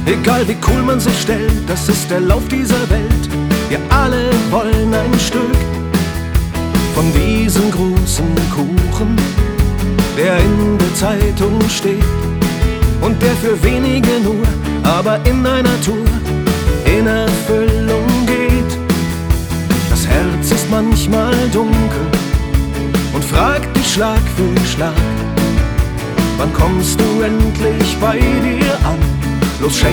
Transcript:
Egal wie cool man sich stellt, das ist der Lauf dieser Welt. Wir alle wollen ein Stück von diesem großen Kuchen, der in der Zeitung steht und der für wenige nur, aber in einer Tour in Erfüllung geht. Das Herz ist manchmal dunkel und fragt dich Schlag für Schlag: Wann kommst du endlich bei dir an? Los,